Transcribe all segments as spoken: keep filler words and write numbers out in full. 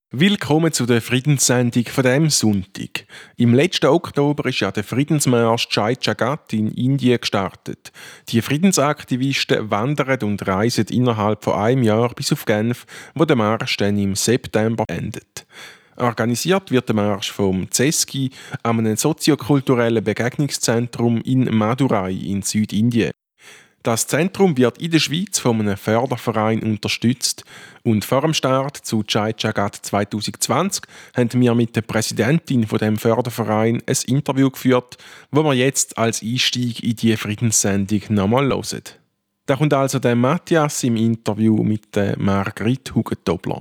Willkommen zu der Friedenssendung von diesem Sonntag. Im letzten Oktober ist ja der Friedensmarsch Chai Chagat in Indien gestartet. Die Friedensaktivisten wandern und reisen innerhalb von einem Jahr bis auf Genf, wo der Marsch dann im September endet. Organisiert wird der Marsch vom C E S C I, einem soziokulturellen Begegnungszentrum in Madurai in Südindien. Das Zentrum wird in der Schweiz von einem Förderverein unterstützt und vor dem Start zu Chai Chagat zwanzig zwanzig haben wir mit der Präsidentin von dem Förderverein ein Interview geführt, wo wir jetzt als Einstieg in die Friedenssendung nochmal hören. Da kommt also der Matthias im Interview mit der Margrit Hugentobler.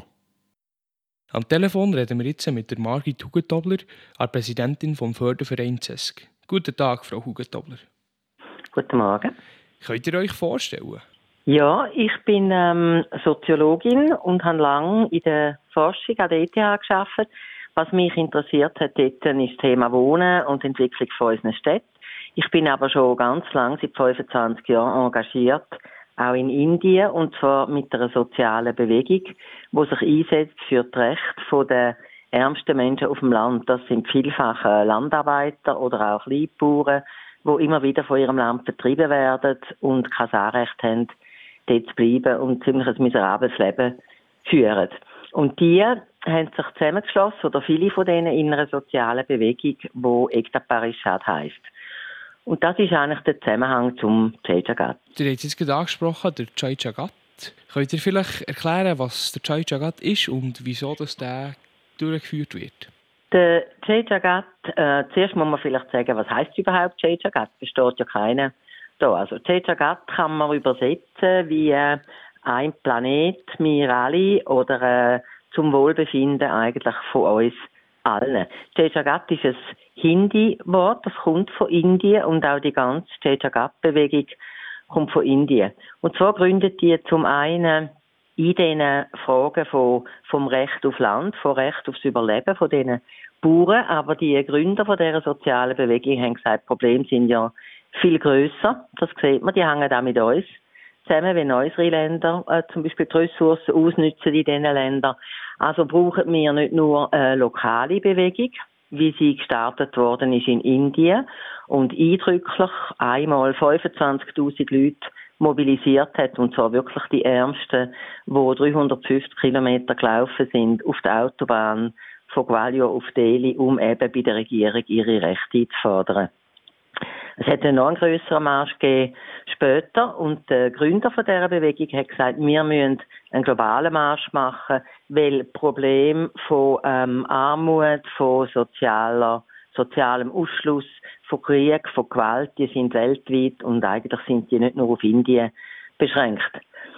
Am Telefon reden wir jetzt mit der Margrit Hugentobler, der Präsidentin vom Förderverein C E S C. Guten Tag, Frau Hugentobler. Guten Morgen. Könnt ihr euch vorstellen? Ja, ich bin ähm, Soziologin und habe lange in der Forschung an der E T H gearbeitet. Was mich interessiert hat, dort ist das Thema Wohnen und die Entwicklung von unseren Städten. Ich bin aber schon ganz lange, seit fünfundzwanzig Jahren, engagiert, auch in Indien, und zwar mit einer sozialen Bewegung, die sich einsetzt für das Recht der ärmsten Menschen auf dem Land. Das sind vielfach Landarbeiter oder auch Kleinbauern, die immer wieder von ihrem Land vertrieben werden und kein Anrecht haben, dort zu bleiben und ziemlich ein miserables Leben führen. Und die haben sich zusammengeschlossen, oder viele von denen, in einer sozialen Bewegung, die Ekta Parishad heisst. Und das ist eigentlich der Zusammenhang zum Chai Chagat. Ihr habt es jetzt gerade angesprochen, der Chai Chagat. Könnt ihr vielleicht erklären, was der Chai Chagat ist und wieso das der durchgeführt wird? Der Chai Chagat, äh, zuerst muss man vielleicht sagen, was heisst überhaupt Chai Chagat? Besteht ja keiner da. Also Chai Chagat kann man übersetzen wie äh, ein Planet, wir alle, oder äh, zum Wohlbefinden eigentlich von uns allen. Chai Chagat ist ein Hindi-Wort, das kommt von Indien, und auch die ganze Chai Chagat-Bewegung kommt von Indien. Und zwar gründet die zum einen in diesen Fragen von, vom Recht auf Land, vom Recht aufs Überleben von diesen Bauern. Aber die Gründer von dieser sozialen Bewegung haben gesagt, die Probleme sind ja viel grösser. Das sieht man, die hängen auch mit uns zusammen, wenn unsere Länder äh, zum Beispiel die Ressourcen ausnutzen in diesen Ländern. Also brauchen wir nicht nur eine lokale Bewegung, wie sie gestartet worden ist in Indien und eindrücklich einmal fünfundzwanzigtausend Leute mobilisiert hat, und zwar wirklich die Ärmsten, die dreihundertfünfzig Kilometer gelaufen sind auf der Autobahn von Gwalior auf Delhi, um eben bei der Regierung ihre Rechte einzufordern. Es hat einen noch einen grösseren Marsch gegeben später, und der Gründer von dieser Bewegung hat gesagt, wir müssen einen globalen Marsch machen, weil Probleme von ähm, Armut, von sozialer, sozialem Ausschluss, von Krieg, von Gewalt, die sind weltweit, und eigentlich sind die nicht nur auf Indien beschränkt.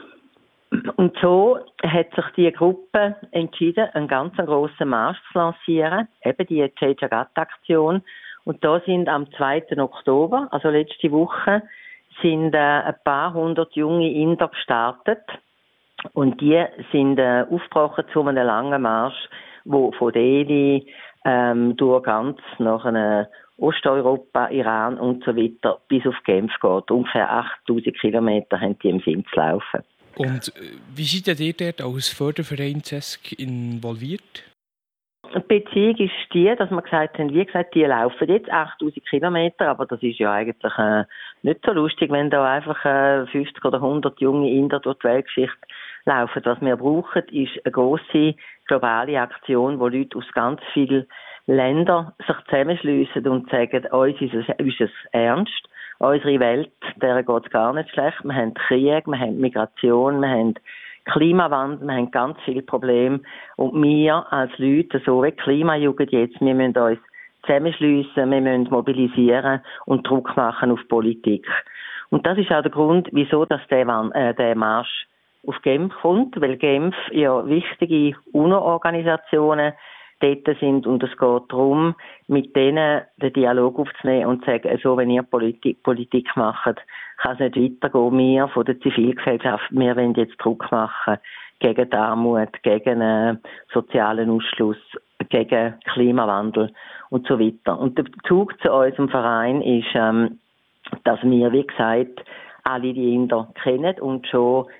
Und so hat sich die Gruppe entschieden, einen ganz grossen Marsch zu lancieren, eben die Chai Chagat-Aktion. Und da sind am zweiten Oktober, also letzte Woche, sind äh, ein paar hundert junge Inder gestartet. Und die sind äh, aufgebrochen zu einem langen Marsch, wo von Delhi ähm, durch ganz nach einem Osteuropa, Iran und so weiter bis auf Genf geht. Ungefähr achttausend Kilometer haben die im Sinn zu laufen. Und wie seid ihr dort als Förderverein C E S C involviert? Die Beziehung ist die, dass wir gesagt haben, wie gesagt, die laufen jetzt achttausend Kilometer, aber das ist ja eigentlich äh, nicht so lustig, wenn da einfach äh, fünfzig oder hundert junge Inder durch die Weltgeschichte laufen. Was wir brauchen, ist eine grosse globale Aktion, wo Leute aus ganz vielen Ländern sich zusammenschliessen und sagen, uns ist es, ist es ernst, unsere Welt, der geht es gar nicht schlecht. Wir haben Krieg, wir haben Migration, wir haben Klimawandel, wir haben ganz viele Probleme. Und wir als Leute, so wie die Klimajugend jetzt, wir müssen uns zusammenschliessen, wir müssen mobilisieren und Druck machen auf Politik. Und das ist auch der Grund, wieso dass der, äh, der Marsch auf Genf kommt, weil Genf ja wichtige UNO-Organisationen dort sind, und es geht darum, mit denen den Dialog aufzunehmen und zu sagen, so, wenn ihr Politik, Politik macht, kann es nicht weitergehen. Wir von der Zivilgesellschaft, wir wollen jetzt Druck machen gegen die Armut, gegen äh, sozialen Ausschluss, gegen Klimawandel und so weiter. Und der Bezug zu unserem Verein ist, ähm, dass wir, wie gesagt, alle die Inder kennen und schon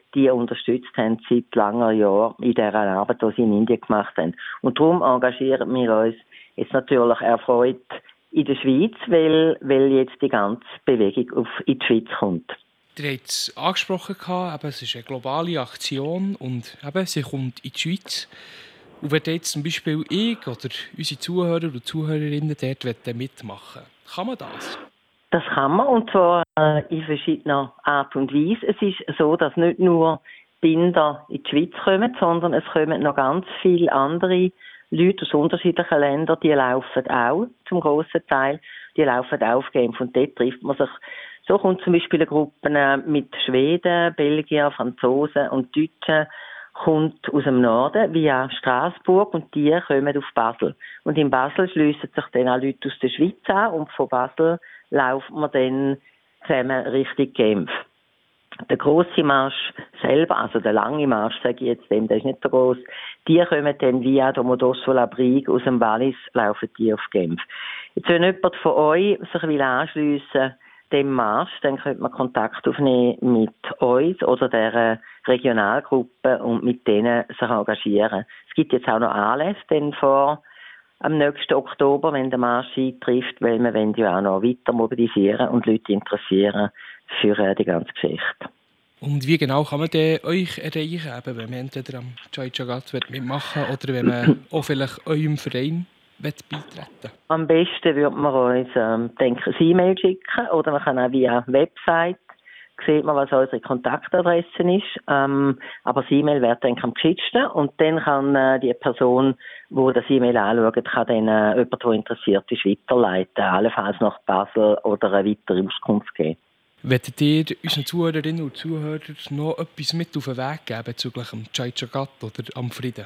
die unterstützt haben seit langer Jahren in dieser Arbeit, die sie in Indien gemacht haben. Und darum engagieren wir uns jetzt natürlich erfreut in der Schweiz, weil, weil jetzt die ganze Bewegung auf, in die Schweiz kommt. Ihr habt es angesprochen, eben, es ist eine globale Aktion und eben, sie kommt in die Schweiz. Und wenn jetzt zum Beispiel ich oder unsere Zuhörer und Zuhörerinnen dort mitmachen wollen, kann man das? Das kann man, und zwar äh, in verschiedener Art und Weise. Es ist so, dass nicht nur Binder in die Schweiz kommen, sondern es kommen noch ganz viele andere Leute aus unterschiedlichen Ländern, die laufen auch zum grossen Teil. Die laufen auch auf Genf und dort trifft man sich. So kommt zum Beispiel eine Gruppe mit Schweden, Belgier, Franzosen und Deutschen kommt aus dem Norden via Straßburg und die kommen auf Basel. Und in Basel schliessen sich dann auch Leute aus der Schweiz an und von Basel laufen wir dann zusammen Richtung Genf. Der grosse Marsch selber, also der lange Marsch, sage ich jetzt dem, der ist nicht so gross, die kommen dann via Domodossola-Brieg aus dem Wallis, laufen die auf Genf. Jetzt, wenn jemand von euch sich will anschliessen dem Marsch, dann könnte man Kontakt aufnehmen mit uns oder der Regionalgruppe und mit denen sich engagieren. Es gibt jetzt auch noch Anlässe dann vor am nächsten Oktober, wenn der Marsch eintrifft, weil wir wollen ja auch noch weiter mobilisieren und Leute interessieren für äh, die ganze Geschichte. Und wie genau kann man denn euch erreichen, eben, wenn man entweder am Chai Chagat mitmachen will oder wenn man auch vielleicht eurem Verein beitreten? Am besten würde man uns ähm, denke, ein E-Mail schicken oder man kann auch via Website, sieht man, was unsere Kontaktadresse ist. Ähm, aber das E-Mail wäre dann am geschicktesten und dann kann äh, die Person, die das E-Mail anschaut, kann dann äh, jemand, der interessiert ist, weiterleiten, allenfalls nach Basel oder eine weitere Auskunft geben. Wollt ihr unseren Zuhörerinnen und Zuhörern noch etwas mit auf den Weg geben bezüglich dem Chai Chagat oder am Frieden?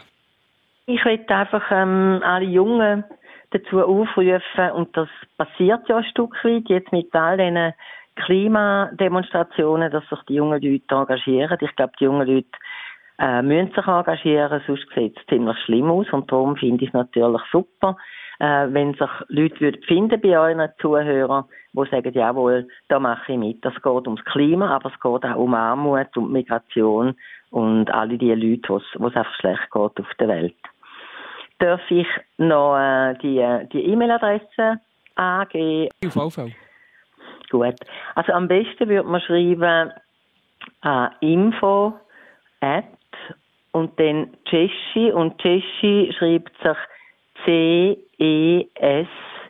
Ich möchte einfach ähm, alle Jungen dazu aufrufen, und das passiert ja ein Stück weit jetzt mit all diesen Klimademonstrationen, dass sich die jungen Leute engagieren. Ich glaube, die jungen Leute äh, müssen sich engagieren, sonst sieht es ziemlich schlimm aus. Und darum finde ich es natürlich super, äh, wenn sich Leute würden finden bei euren Zuhörern, die sagen, jawohl, da mache ich mit. Es geht ums Klima, aber es geht auch um Armut und Migration und alle die Leute, wo es einfach schlecht geht auf der Welt. Darf ich noch äh, die, die E-Mail-Adresse angeben? Auf jeden Fall. Gut. Also am besten würde man schreiben äh, info at und dann Cesci, und Cesci schreibt sich C E S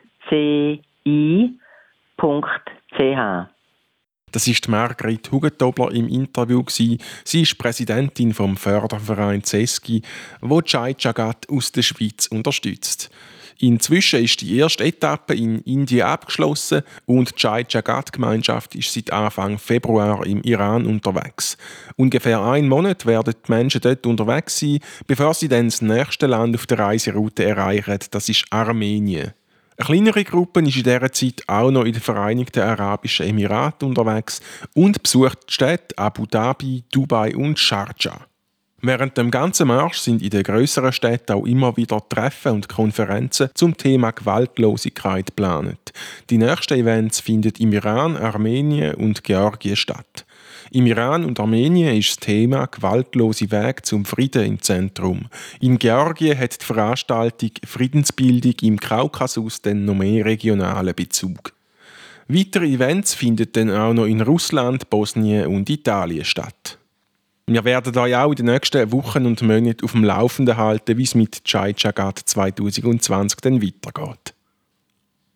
C I Punkt C H. Das ist Margrit Hugentobler im Interview. Sie ist Präsidentin vom Förderverein Cesci, wo Chai Chagat aus der Schweiz unterstützt. Inzwischen ist die erste Etappe in Indien abgeschlossen und die Chai Chagat-Gemeinschaft ist seit Anfang Februar im Iran unterwegs. Ungefähr einen Monat werden die Menschen dort unterwegs sein, bevor sie dann das nächste Land auf der Reiseroute erreichen. Das ist Armenien. Eine kleinere Gruppe ist in dieser Zeit auch noch in den Vereinigten Arabischen Emiraten unterwegs und besucht die Städte Abu Dhabi, Dubai und Sharjah. Während dem ganzen Marsch sind in den grösseren Städten auch immer wieder Treffen und Konferenzen zum Thema Gewaltlosigkeit geplant. Die nächsten Events finden im Iran, Armenien und Georgien statt. Im Iran und Armenien ist das Thema «Gewaltlose Weg zum Frieden» im Zentrum. In Georgien hat die Veranstaltung «Friedensbildung im Kaukasus» dann noch mehr regionalen Bezug. Weitere Events finden dann auch noch in Russland, Bosnien und Italien statt. Wir werden euch auch in den nächsten Wochen und Monaten auf dem Laufenden halten, wie es mit Chai Chagat zwanzig zwanzig dann weitergeht.